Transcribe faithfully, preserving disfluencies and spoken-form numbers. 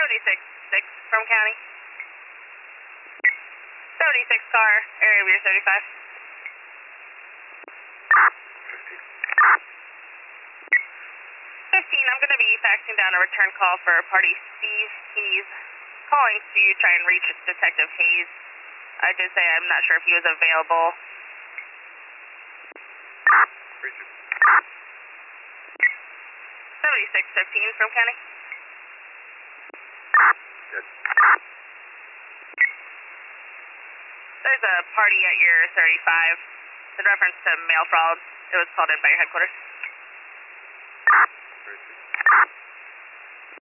seventy-six six from county. seventy-six car, area rear thirty-five. fifteen, I'm going to be faxing down a return call for party Steve. He's calling to try and reach Detective Hayes. I did say I'm not sure if he was available. seventy-six fifteen from county. Good. There's a party at your thirty-five. In reference to mail fraud, it was called in by your headquarters.